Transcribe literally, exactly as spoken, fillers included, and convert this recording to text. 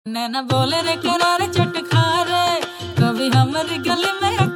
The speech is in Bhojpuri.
नैना बोले रे करारे चटखारे, कभी हमारी गली में